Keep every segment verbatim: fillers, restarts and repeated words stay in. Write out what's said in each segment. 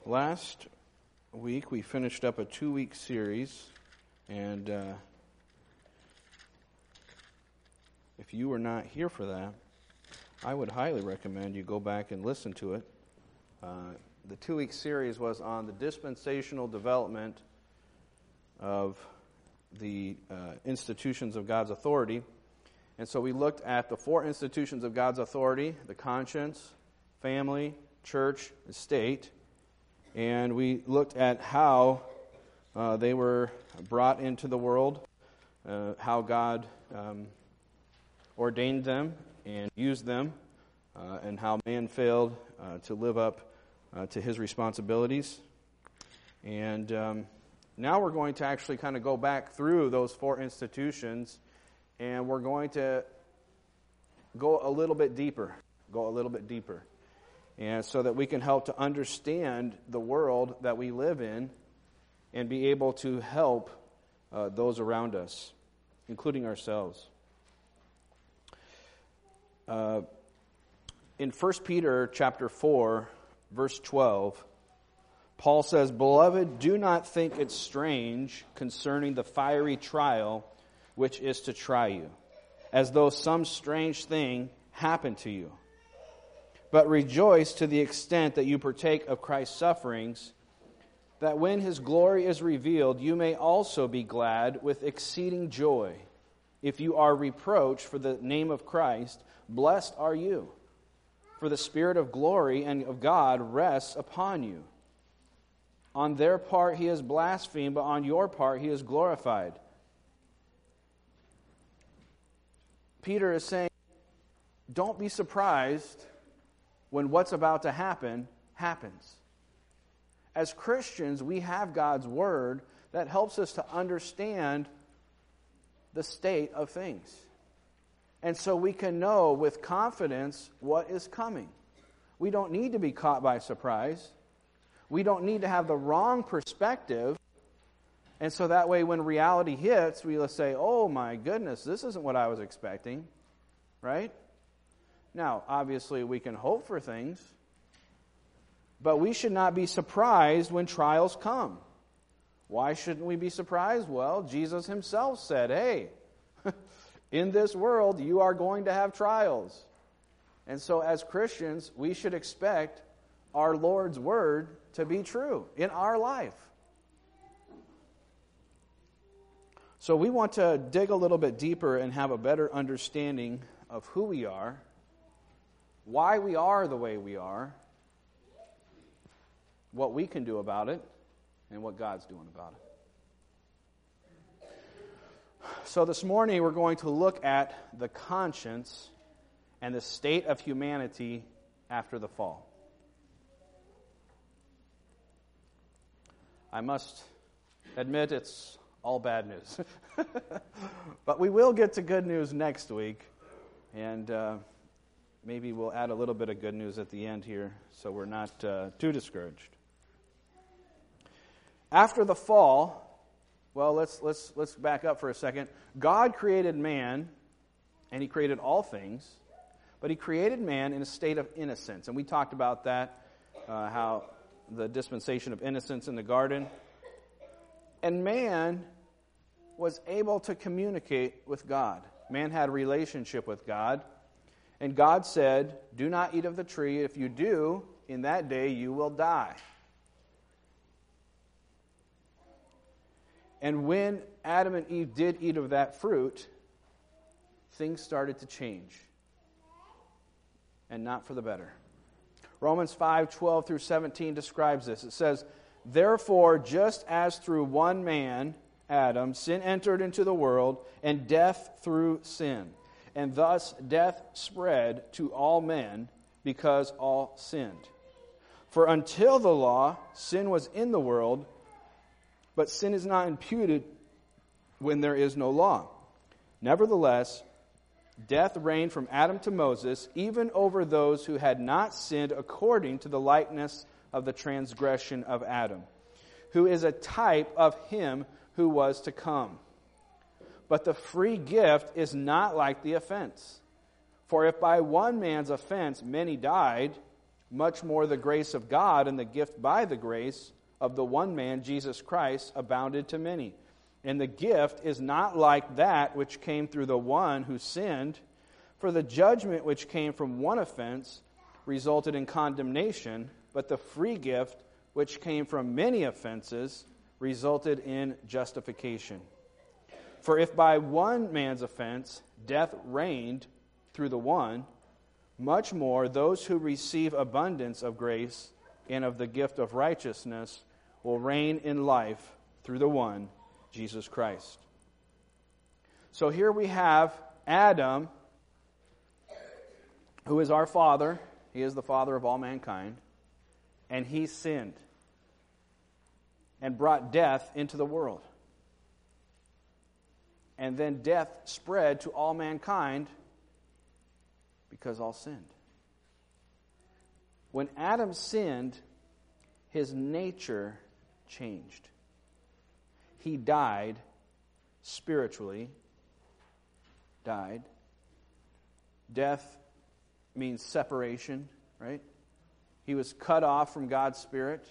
Last week we finished up a two-week series, and uh, if you were not here for that, I would highly recommend you go back and listen to it. Uh, the two-week series was on the dispensational development of the uh, institutions of God's authority. And so we looked at the four institutions of God's authority: the conscience, family, church, and state. And we looked at how uh, they were brought into the world, uh, how God um, ordained them and used them, uh, and how man failed uh, to live up uh, to his responsibilities. And um, now we're going to actually kind of go back through those four institutions, and we're going to go a little bit deeper, go a little bit deeper. And so that we can help to understand the world that we live in and be able to help uh, those around us, including ourselves. Uh, in First Peter chapter four, verse twelve, Paul says, "Beloved, do not think it strange concerning the fiery trial which is to try you, as though some strange thing happened to you. But rejoice to the extent that you partake of Christ's sufferings, that when his glory is revealed, you may also be glad with exceeding joy. If you are reproached for the name of Christ, blessed are you, for the Spirit of glory and of God rests upon you. On their part he is blasphemed, but on your part he is glorified." Peter is saying, don't be surprised when what's about to happen, happens. As Christians, we have God's Word that helps us to understand the state of things. And so we can know with confidence what is coming. We don't need to be caught by surprise. We don't need to have the wrong perspective. And so that way when reality hits, we'll say, oh my goodness, this isn't what I was expecting. Right? Now, obviously, we can hope for things, but we should not be surprised when trials come. Why shouldn't we be surprised? Well, Jesus himself said, hey, in this world, you are going to have trials. And so as Christians, we should expect our Lord's word to be true in our life. So we want to dig a little bit deeper and have a better understanding of who we are, why we are the way we are, what we can do about it, and what God's doing about it. So this morning we're going to look at the conscience and the state of humanity after the fall. I must admit it's all bad news. But we will get to good news next week, and uh, maybe we'll add a little bit of good news at the end here so we're not uh, too discouraged. After the fall, well, let's let's let's back up for a second. God created man, and he created all things, but he created man in a state of innocence. And we talked about that, uh, how the dispensation of innocence in the garden. And man was able to communicate with God. Man had a relationship with God. And God said, do not eat of the tree. If you do, in that day you will die. And when Adam and Eve did eat of that fruit, things started to change. And not for the better. Romans five, twelve through seventeen describes this. It says, therefore, just as through one man, Adam, sin entered into the world, and death through sin. And thus death spread to all men because all sinned. For until the law, sin was in the world, but sin is not imputed when there is no law. Nevertheless, death reigned from Adam to Moses, even over those who had not sinned according to the likeness of the transgression of Adam, who is a type of him who was to come. But the free gift is not like the offense. For if by one man's offense many died, much more the grace of God and the gift by the grace of the one man, Jesus Christ, abounded to many. And the gift is not like that which came through the one who sinned, for the judgment which came from one offense resulted in condemnation, but the free gift which came from many offenses resulted in justification. For if by one man's offense death reigned through the one, much more those who receive abundance of grace and of the gift of righteousness will reign in life through the one, Jesus Christ. So here we have Adam, who is our father. He is the father of all mankind. And he sinned and brought death into the world. And then death spread to all mankind because all sinned. When Adam sinned, his nature changed. He died spiritually. Died. Death means separation, right? He was cut off from God's Spirit.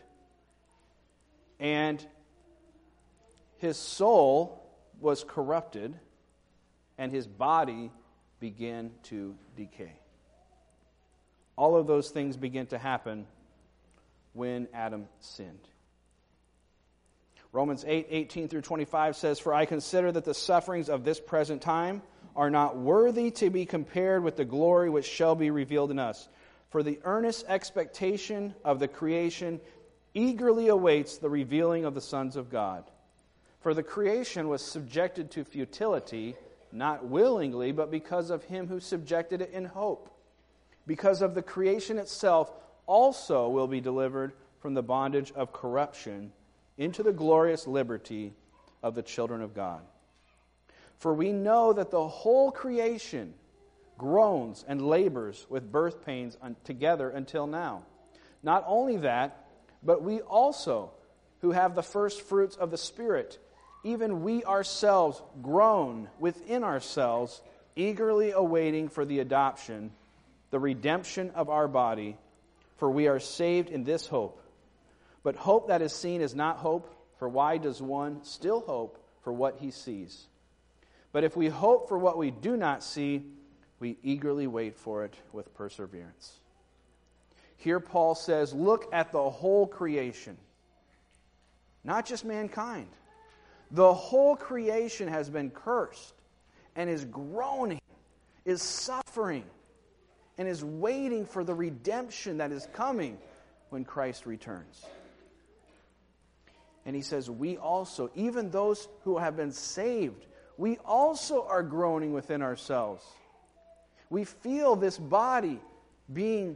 And his soul was corrupted, and his body began to decay. All of those things begin to happen when Adam sinned. Romans eight, eighteen through twenty-five says, "For I consider that the sufferings of this present time are not worthy to be compared with the glory which shall be revealed in us. For the earnest expectation of the creation eagerly awaits the revealing of the sons of God. For the creation was subjected to futility, not willingly, but because of him who subjected it in hope. Because of the creation itself also will be delivered from the bondage of corruption into the glorious liberty of the children of God. For we know that the whole creation groans and labors with birth pains together until now. Not only that, but we also, who have the first fruits of the Spirit, even we ourselves groan within ourselves, eagerly awaiting for the adoption, the redemption of our body, for we are saved in this hope. But hope that is seen is not hope, for why does one still hope for what he sees? But if we hope for what we do not see, we eagerly wait for it with perseverance." Here Paul says, look at the whole creation. Not just mankind. The whole creation has been cursed and is groaning, is suffering, and is waiting for the redemption that is coming when Christ returns. And he says, we also, even those who have been saved, we also are groaning within ourselves. We feel this body being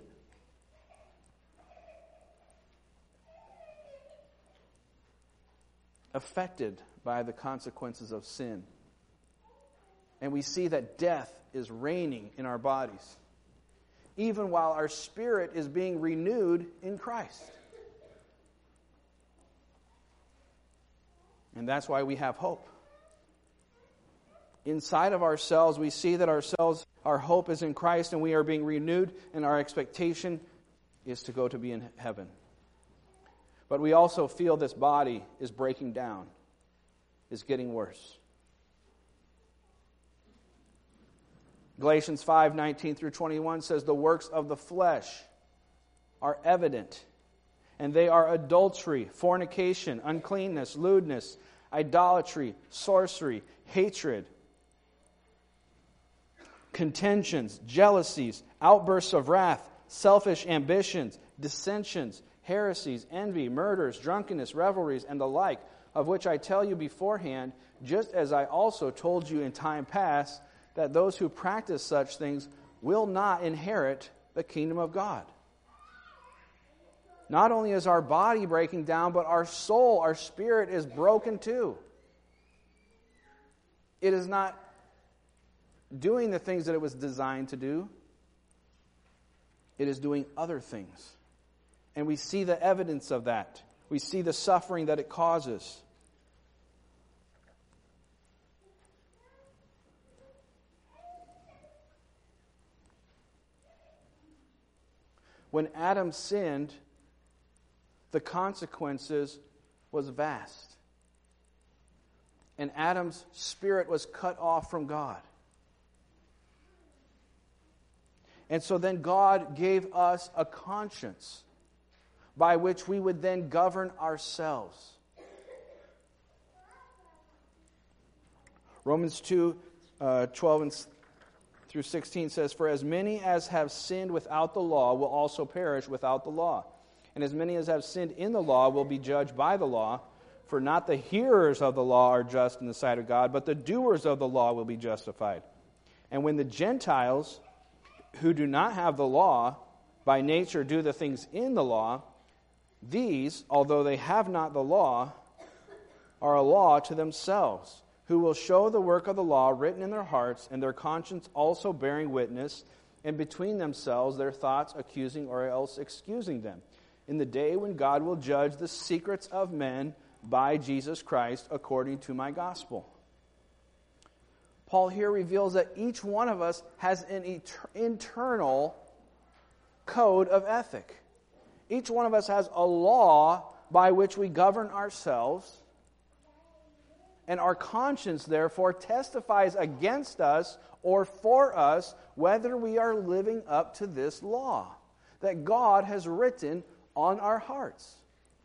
affected by the consequences of sin. And we see that death is reigning in our bodies, even while our spirit is being renewed in Christ. And that's why we have hope. Inside of ourselves, we see that ourselves, our hope is in Christ, and we are being renewed, and our expectation is to go to be in heaven. But we also feel this body is breaking down, is getting worse. Galatians five, nineteen through twenty-one says, "The works of the flesh are evident, and they are adultery, fornication, uncleanness, lewdness, idolatry, sorcery, hatred, contentions, jealousies, outbursts of wrath, selfish ambitions, dissensions, heresies, envy, murders, drunkenness, revelries, and the like, of which I tell you beforehand, just as I also told you in time past, that those who practice such things will not inherit the kingdom of God." Not only is our body breaking down, but our soul, our spirit is broken too. It is not doing the things that it was designed to do. It is doing other things. And we see the evidence of that. We see the suffering that it causes. When Adam sinned, the consequences was vast. And Adam's spirit was cut off from God. And so then God gave us a conscience by which we would then govern ourselves. Romans two, uh, twelve and through sixteen says, "For as many as have sinned without the law will also perish without the law. And as many as have sinned in the law will be judged by the law. For not the hearers of the law are just in the sight of God, but the doers of the law will be justified. And when the Gentiles, who do not have the law, by nature do the things in the law, these, although they have not the law, are a law to themselves, who will show the work of the law written in their hearts, and their conscience also bearing witness, and between themselves their thoughts accusing or else excusing them, in the day when God will judge the secrets of men by Jesus Christ according to my gospel." Paul here reveals that each one of us has an et- internal code of ethic. Each one of us has a law by which we govern ourselves, and our conscience, therefore, testifies against us or for us whether we are living up to this law that God has written on our hearts.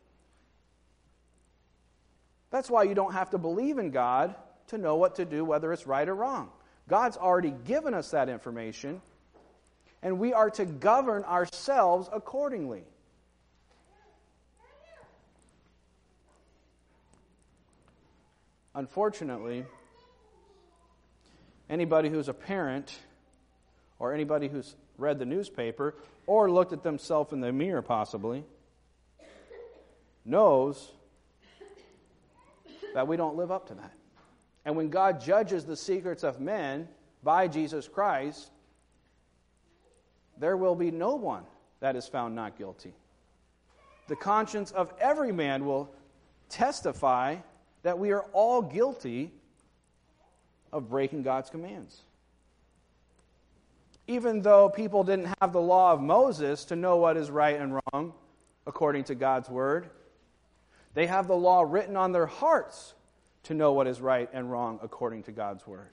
That's why you don't have to believe in God to know what to do, whether it's right or wrong. God's already given us that information, and we are to govern ourselves accordingly. Unfortunately, anybody who's a parent or anybody who's read the newspaper or looked at themselves in the mirror possibly knows that we don't live up to that. And when God judges the secrets of men by Jesus Christ, there will be no one that is found not guilty. The conscience of every man will testify that we are all guilty of breaking God's commands. Even though people didn't have the law of Moses to know what is right and wrong according to God's word, they have the law written on their hearts to know what is right and wrong according to God's word.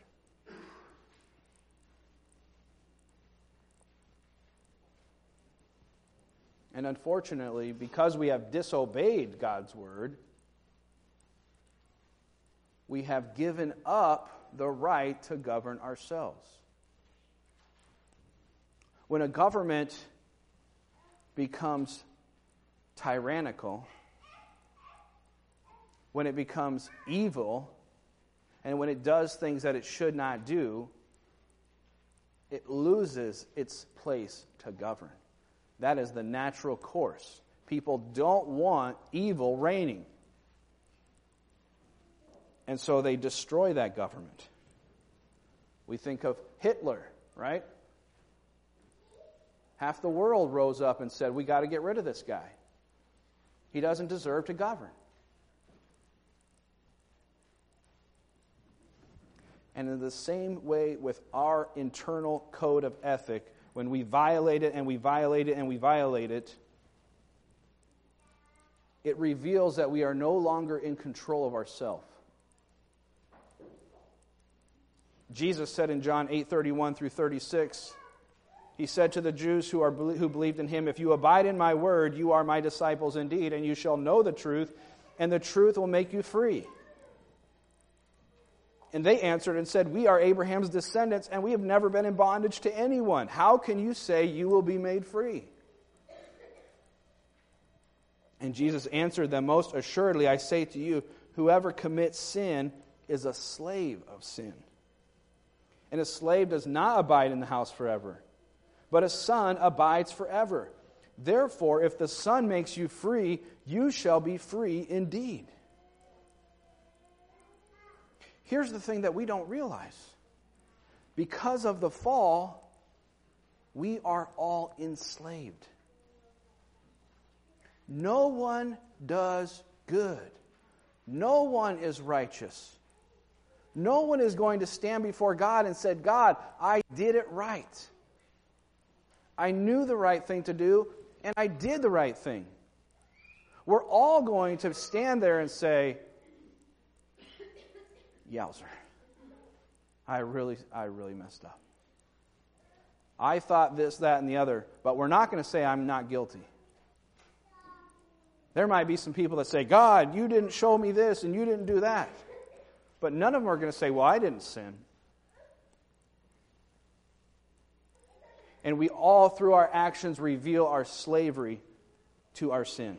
And unfortunately, because we have disobeyed God's word, we have given up the right to govern ourselves. When a government becomes tyrannical, when it becomes evil, and when it does things that it should not do, it loses its place to govern. That is the natural course. People don't want evil reigning. And so they destroy that government. We think of Hitler, right? Half the world rose up and said, we got to get rid of this guy. He doesn't deserve to govern. And in the same way with our internal code of ethic, when we violate it and we violate it and we violate it, it reveals that we are no longer in control of ourselves. Jesus said in John eight thirty-one through thirty-six, he said to the Jews who are who believed in him, "If you abide in my word, you are my disciples indeed, and you shall know the truth, and the truth will make you free." And they answered and said, "We are Abraham's descendants, and we have never been in bondage to anyone. How can you say you will be made free?" And Jesus answered them, "Most assuredly, I say to you, whoever commits sin is a slave of sin. And a slave does not abide in the house forever, but a son abides forever. Therefore, if the Son makes you free, you shall be free indeed." Here's the thing that we don't realize. Because of the fall, we are all enslaved. No one does good. No one is righteous. No one is going to stand before God and say, "God, I did it right. I knew the right thing to do, and I did the right thing. We're all going to stand there and say, yowzer, I really, I really messed up. I thought this, that, and the other, but we're not going to say I'm not guilty. There might be some people that say, God, you didn't show me this and you didn't do that. But none of them are going to say, well, I didn't sin. And we all, through our actions, reveal our slavery to our sin.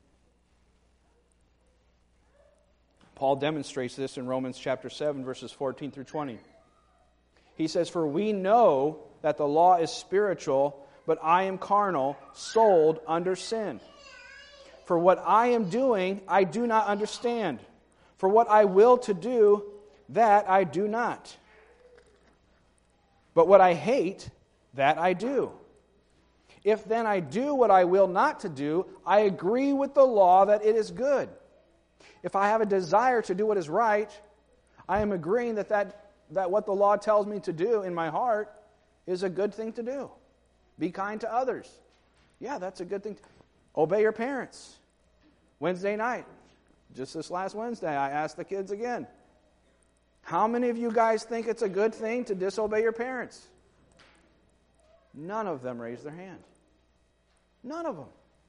Paul demonstrates this in Romans chapter seven, verses fourteen through twenty. He says, for we know that the law is spiritual, but I am carnal, sold under sin. For what I am doing, I do not understand. For what I will to do, that I do not. But what I hate, that I do. If then I do what I will not to do, I agree with the law that it is good. If I have a desire to do what is right, I am agreeing that, that, that what the law tells me to do in my heart is a good thing to do. Be kind to others. Yeah, that's a good thing. To, obey your parents. Wednesday night, just this last Wednesday, I asked the kids again, how many of you guys think it's a good thing to disobey your parents? None of them raised their hand. None of them.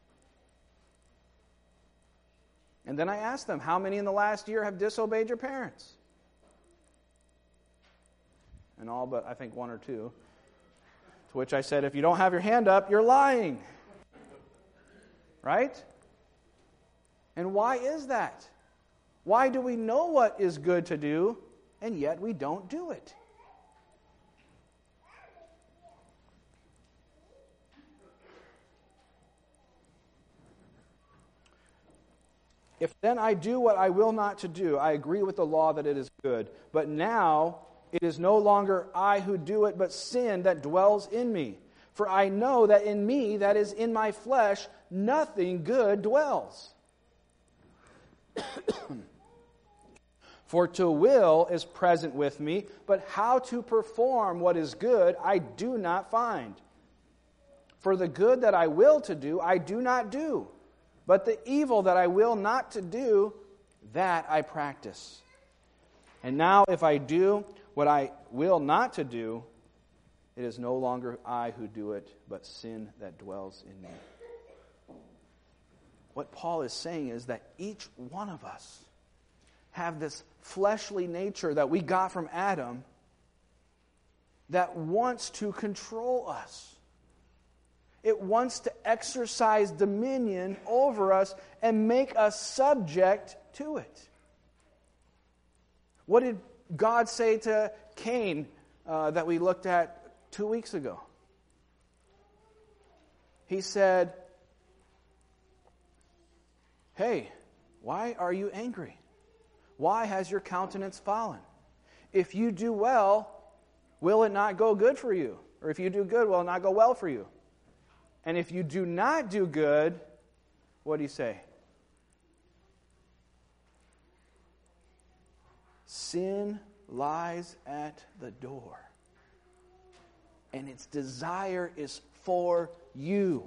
And then I asked them, how many in the last year have disobeyed your parents? And all but, I think, one or two. To which I said, if you don't have your hand up, you're lying. Right? And why is that? Why do we know what is good to do, and yet we don't do it? If then I do what I will not to do, I agree with the law that it is good. But now it is no longer I who do it, but sin that dwells in me. For I know that in me, that is in my flesh, nothing good dwells. For to will is present with me, but how to perform what is good I do not find. For the good that I will to do, I do not do. But the evil that I will not to do, that I practice. And now if I do what I will not to do, it is no longer I who do it, but sin that dwells in me. What Paul is saying is that each one of us have this fleshly nature that we got from Adam that wants to control us. It wants to exercise dominion over us and make us subject to it. What did God say to Cain uh, that we looked at two weeks ago? He said, hey, why are you angry? Why has your countenance fallen? If you do well, will it not go good for you? Or if you do good, will it not go well for you? And if you do not do good, what do you say? Sin lies at the door. And its desire is for you.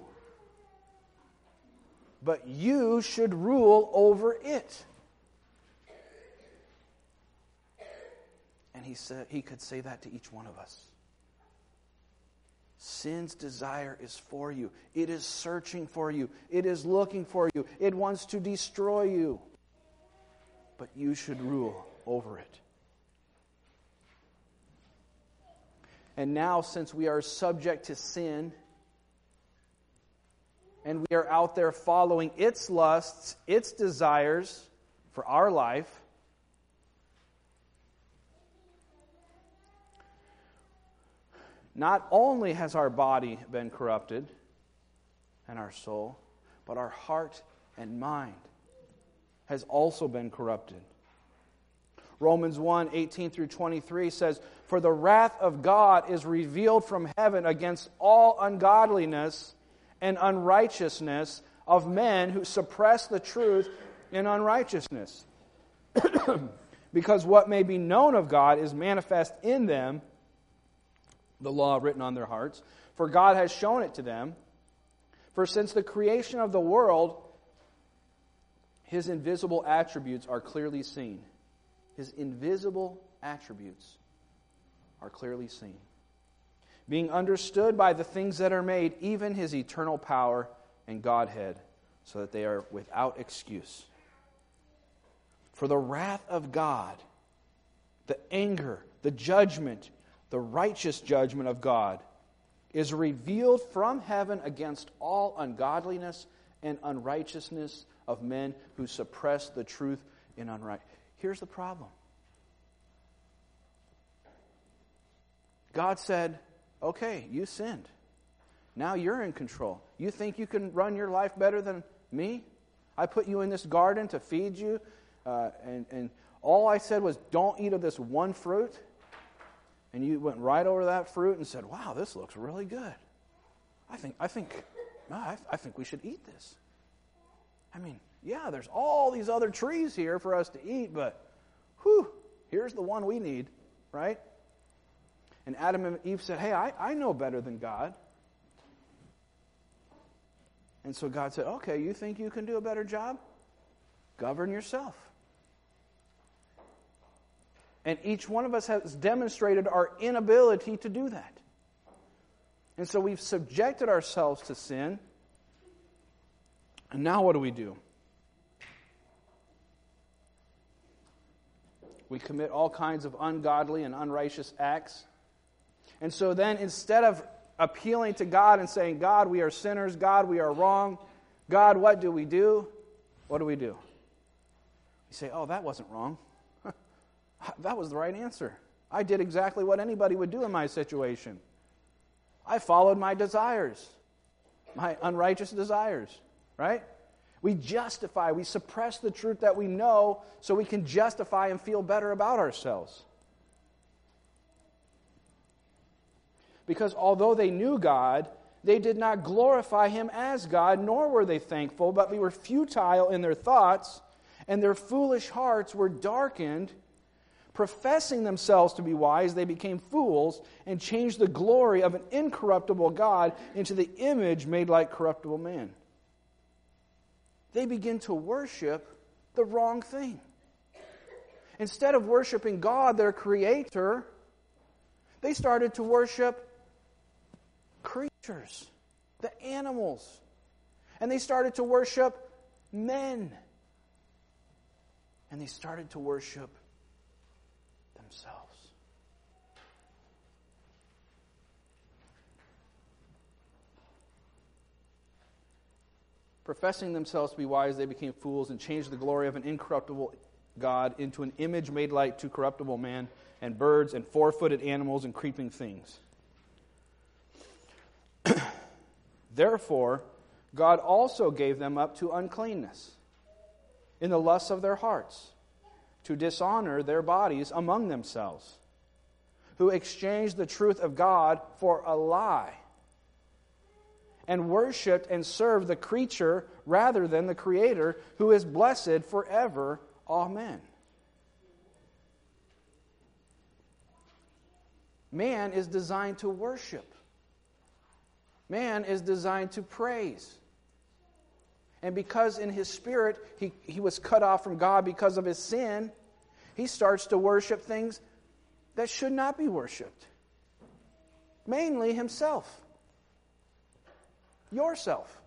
But you should rule over it. And he said he could say that to each one of us. Sin's desire is for you. It is searching for you. It is looking for you. It wants to destroy you. But you should rule over it. And now, since we are subject to sin, and we are out there following its lusts, its desires for our life, not only has our body been corrupted and our soul, but our heart and mind has also been corrupted. Romans one, eighteen through twenty-three says, for the wrath of God is revealed from heaven against all ungodliness and unrighteousness of men who suppress the truth in unrighteousness. Because what may be known of God is manifest in them, the law written on their hearts, for God has shown it to them. For since the creation of the world, His invisible attributes are clearly seen. His invisible attributes are clearly seen, being understood by the things that are made, even His eternal power and Godhead, so that they are without excuse. For the wrath of God, the anger, the judgment, the righteous judgment of God is revealed from heaven against all ungodliness and unrighteousness of men who suppress the truth in unrighteousness. Here's the problem. God said, okay, you sinned. Now you're in control. You think you can run your life better than me? I put you in this garden to feed you, uh, and, and all I said was, don't eat of this one fruit. And you went right over that fruit and said, wow, this looks really good. I think, I think, I, I think we should eat this. I mean, yeah, there's all these other trees here for us to eat, but whew, here's the one we need, right? And Adam and Eve said, hey, I, I know better than God. And so God said, okay, you think you can do a better job? Govern yourself. And each one of us has demonstrated our inability to do that. And so we've subjected ourselves to sin. And now what do we do? We commit all kinds of ungodly and unrighteous acts. And so then instead of appealing to God and saying, God, we are sinners, God, we are wrong, God, what do we do? What do we do? We say, oh, that wasn't wrong. That was the right answer. I did exactly what anybody would do in my situation. I followed my desires, my unrighteous desires, right? We justify, we suppress the truth that we know so we can justify and feel better about ourselves. Because although they knew God, they did not glorify Him as God, nor were they thankful, but they were futile in their thoughts, and their foolish hearts were darkened. Professing themselves to be wise, they became fools and changed the glory of an incorruptible God into the image made like corruptible man. They begin to worship the wrong thing. Instead of worshiping God, their Creator, they started to worship creatures, the animals. And they started to worship men. And they started to worship themselves. Professing themselves to be wise, they became fools and changed the glory of an incorruptible God into an image made like to corruptible man and birds and four-footed animals and creeping things. Therefore, God also gave them up to uncleanness in the lusts of their hearts, to dishonor their bodies among themselves, who exchanged the truth of God for a lie, and worshipped and served the creature rather than the Creator, who is blessed forever. Amen. Man is designed to worship. Man is designed to praise. And because in his spirit he, he was cut off from God because of his sin, he starts to worship things that should not be worshipped. Mainly himself. Yourself.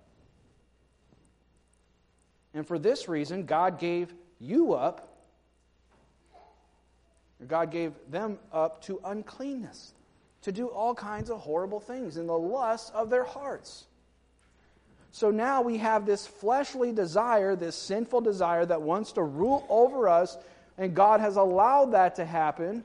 And for this reason, God gave you up, or God gave them up to uncleanness, to do all kinds of horrible things in the lusts of their hearts. So now we have this fleshly desire, this sinful desire that wants to rule over us, and God has allowed that to happen.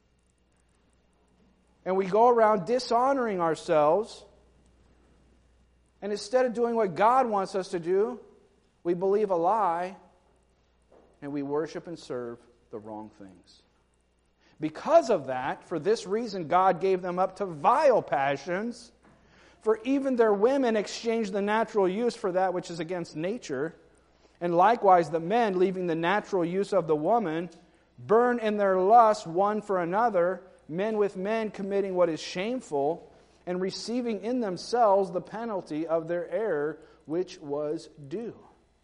And we go around dishonoring ourselves, and instead of doing what God wants us to do, we believe a lie, and we worship and serve the wrong things. Because of that, for this reason, God gave them up to vile passions. For even their women exchanged the natural use for that which is against nature. And likewise the men, leaving the natural use of the woman, burn in their lust one for another, men with men committing what is shameful, and receiving in themselves the penalty of their error, which was due.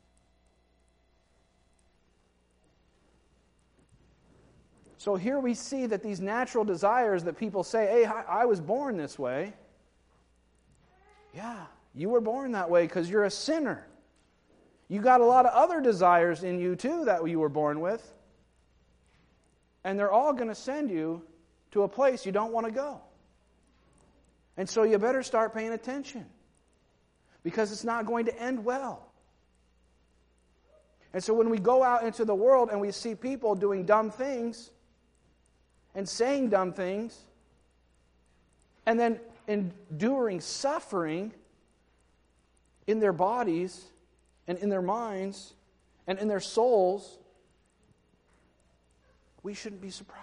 So here we see that these natural desires that people say, hey, I was born this way. Yeah, you were born that way because you're a sinner. You got a lot of other desires in you too that you were born with. And they're all going to send you to a place you don't want to go. And so you better start paying attention, because it's not going to end well. And so when we go out into the world and we see people doing dumb things and saying dumb things and then enduring suffering in their bodies and in their minds and in their souls, we shouldn't be surprised.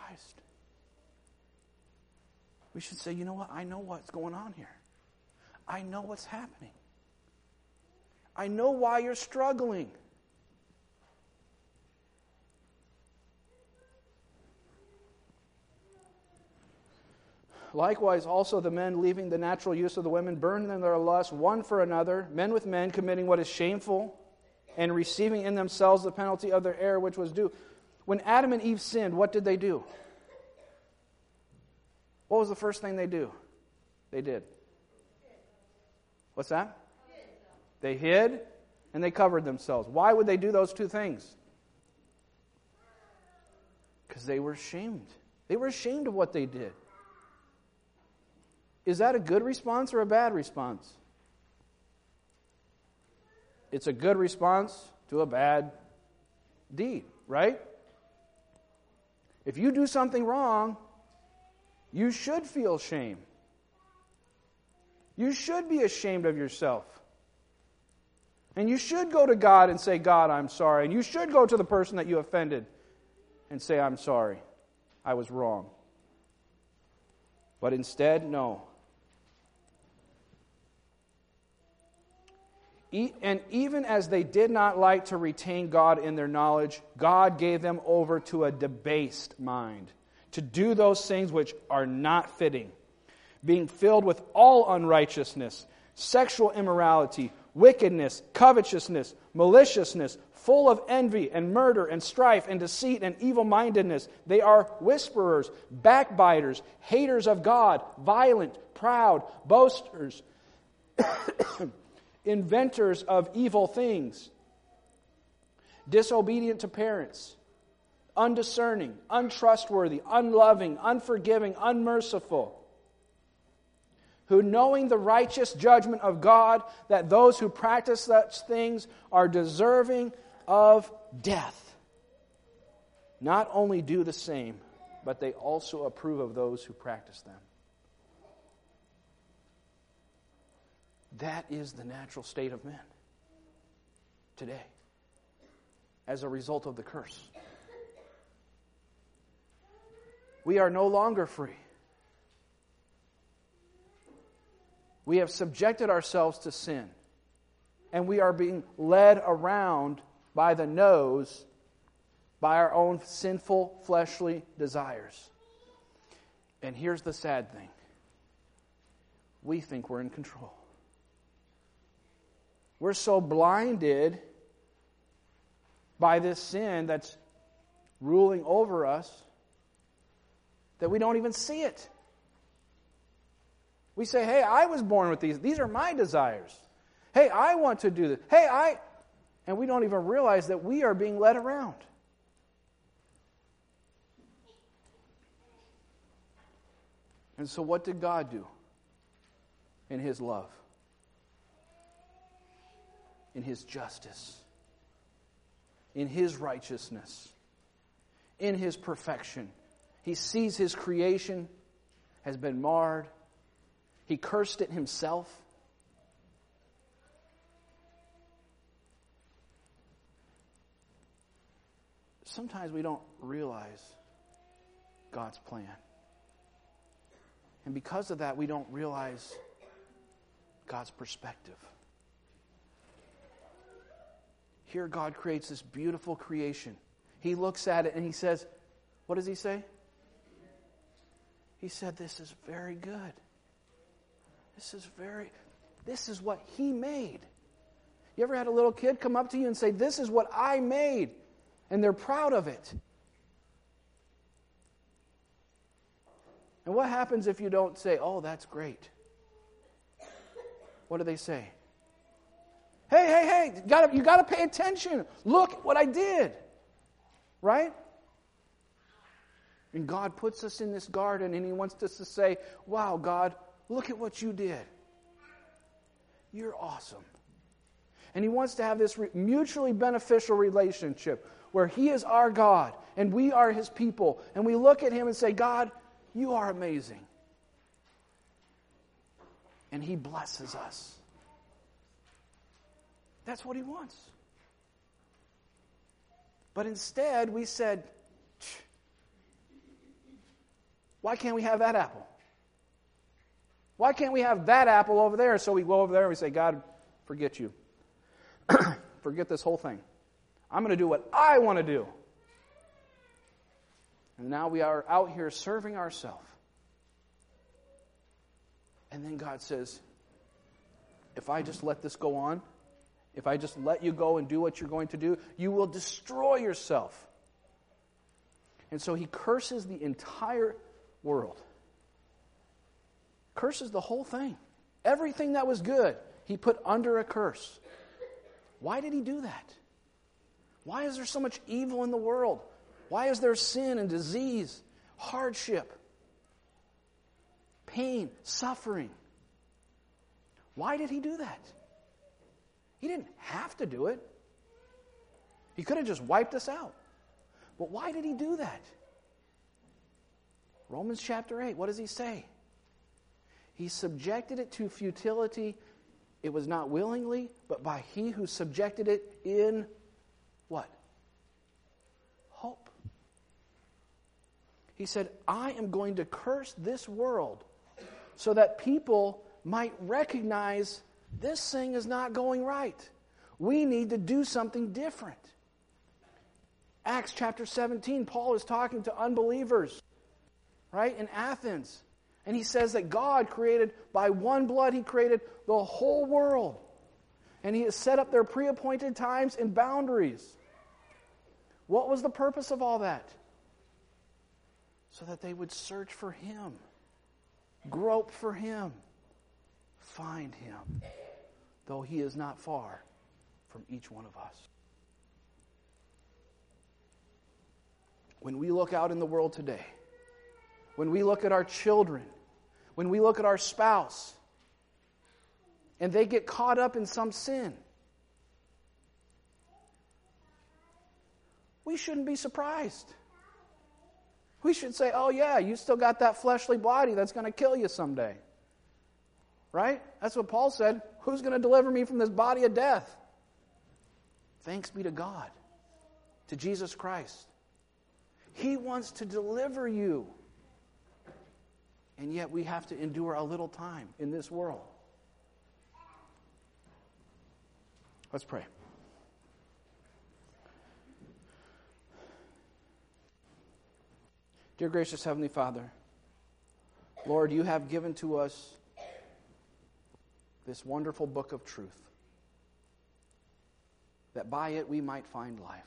We should say, you know what? I know what's going on here. I know what's happening. I know why you're struggling. Likewise, also the men, leaving the natural use of the women, burn in their lust one for another, men with men, committing what is shameful, and receiving in themselves the penalty of their error which was due. When Adam and Eve sinned, what did they do? What was the first thing they do? They did. What's that? They hid and they covered themselves. Why would they do those two things? Because they were ashamed. They were ashamed of what they did. Is that a good response or a bad response? It's a good response to a bad deed, right? If you do something wrong, you should feel shame. You should be ashamed of yourself. And you should go to God and say, God, I'm sorry. And you should go to the person that you offended and say, I'm sorry. I was wrong. But instead, no. And even as they did not like to retain God in their knowledge, God gave them over to a debased mind, to do those things which are not fitting, being filled with all unrighteousness, sexual immorality, wickedness, covetousness, maliciousness, full of envy and murder and strife and deceit and evil-mindedness. They are whisperers, backbiters, haters of God, violent, proud, boasters, inventors of evil things, disobedient to parents, undiscerning, untrustworthy, unloving, unforgiving, unmerciful, who, knowing the righteous judgment of God, that those who practice such things are deserving of death, not only do the same, but they also approve of those who practice them. That is the natural state of men today as a result of the curse. We are no longer free. We have subjected ourselves to sin, and we are being led around by the nose by our own sinful fleshly desires. And here's the sad thing. We think we're in control. We're so blinded by this sin that's ruling over us that we don't even see it. We say, hey, I was born with these. These are my desires. Hey, I want to do this. Hey, I... And we don't even realize that we are being led around. And so what did God do in His love? In His justice, in His righteousness, in His perfection. He sees His creation has been marred. He cursed it Himself. Sometimes we don't realize God's plan. And because of that, we don't realize God's perspective. Here God creates this beautiful creation. He looks at it and He says, what does He say? He said, this is very good. This is very, this is what He made. You ever had a little kid come up to you and say, this is what I made? And they're proud of it. And what happens if you don't say, oh, that's great? What do they say? Hey, hey, hey, you gotta, you got to pay attention. Look what I did. Right? And God puts us in this garden and He wants us to say, wow, God, look at what you did. You're awesome. And He wants to have this re- mutually beneficial relationship where He is our God and we are His people. And we look at Him and say, God, you are amazing. And He blesses us. That's what He wants. But instead, we said, why can't we have that apple? Why can't we have that apple over there? So we go over there and we say, God, forget you. Forget this whole thing. I'm going to do what I want to do. And now we are out here serving ourselves. And then God says, if I just let this go on, if I just let you go and do what you're going to do, you will destroy yourself. And so He curses the entire world. Curses the whole thing. Everything that was good, He put under a curse. Why did He do that? Why is there so much evil in the world? Why is there sin and disease, hardship, pain, suffering? Why did He do that? He didn't have to do it. He could have just wiped us out. But why did He do that? Romans chapter eight, what does He say? He subjected it to futility. It was not willingly, but by He who subjected it in what? Hope. He said, I am going to curse this world so that people might recognize this thing is not going right. We need to do something different. Acts chapter seventeen, Paul is talking to unbelievers, right, in Athens. And he says that God created, by one blood, He created the whole world. And He has set up their pre-appointed times and boundaries. What was the purpose of all that? So that they would search for Him, grope for Him, find Him, though He is not far from each one of us. When we look out in the world today, when we look at our children, when we look at our spouse, and they get caught up in some sin, we shouldn't be surprised. We should say, oh yeah, you still got that fleshly body that's going to kill you someday. Right? That's what Paul said. Who's going to deliver me from this body of death? Thanks be to God, to Jesus Christ. He wants to deliver you. And yet we have to endure a little time in this world. Let's pray. Dear gracious Heavenly Father, Lord, You have given to us this wonderful book of truth, that by it we might find life.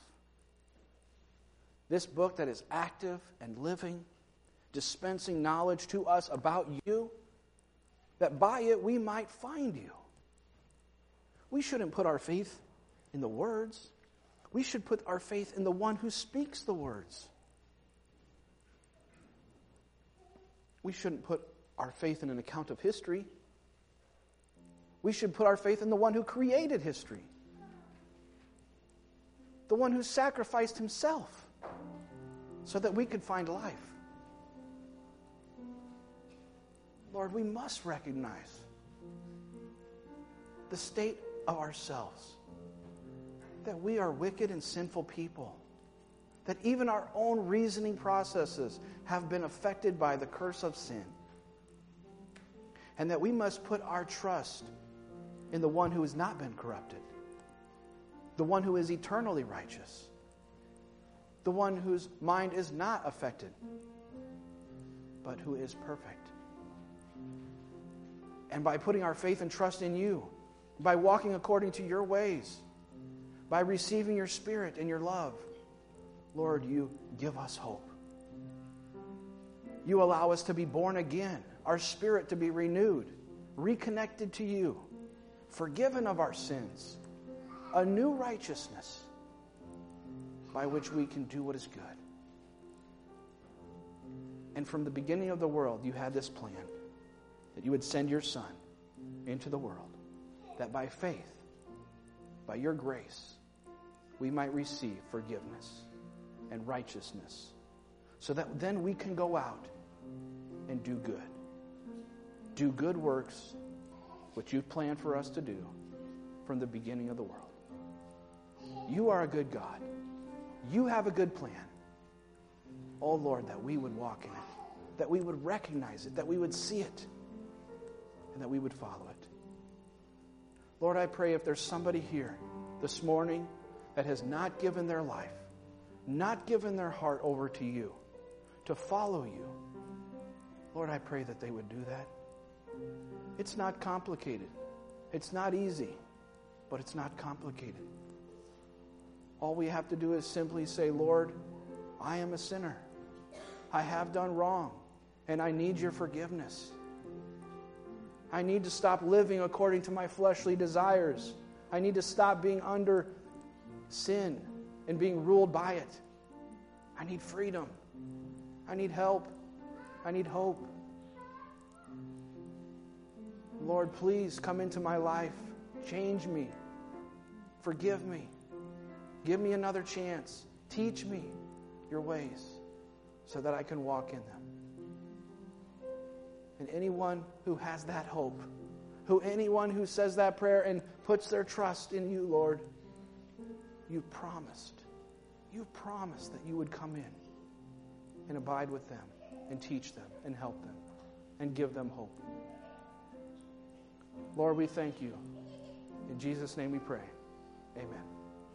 This book that is active and living, dispensing knowledge to us about You, that by it we might find You. We shouldn't put our faith in the words. We should put our faith in the one who speaks the words. We shouldn't put our faith in an account of history. We should put our faith in the one who created history, the one who sacrificed Himself so that we could find life. Lord, we must recognize the state of ourselves, that we are wicked and sinful people, that even our own reasoning processes have been affected by the curse of sin, and that we must put our trust in the one who has not been corrupted, the one who is eternally righteous, the one whose mind is not affected, but who is perfect. and by putting our faith and trust in you, by walking according to your ways, by receiving your Spirit and your love, Lord, you give us hope. You allow us to be born again, our spirit to be renewed, reconnected to you, forgiven of our sins, a new righteousness by which we can do what is good. And from the beginning of the world, you had this plan, that you would send your Son into the world, that by faith, by your grace, we might receive forgiveness and righteousness, so that then we can go out and do good. Do good works, which you've planned for us to do from the beginning of the world. You are a good God. You have a good plan. Oh Lord, that we would walk in it, that we would recognize it, that we would see it, and that we would follow it. Lord, I pray if there's somebody here this morning that has not given their life, not given their heart over to you, to follow you, Lord, I pray that they would do that. It's not complicated. It's not easy, but it's not complicated. All we have to do is simply say, Lord, I am a sinner. I have done wrong, and I need your forgiveness. I need to stop living according to my fleshly desires. I need to stop being under sin and being ruled by it. I need freedom. I need help. I need hope. Lord, please come into my life. Change me. Forgive me. Give me another chance. Teach me your ways so that I can walk in them. And anyone who has that hope, who anyone who says that prayer and puts their trust in you, Lord, you promised, you promised that you would come in and abide with them and teach them and help them and give them hope. Lord, we thank you. In Jesus' name we pray. Amen.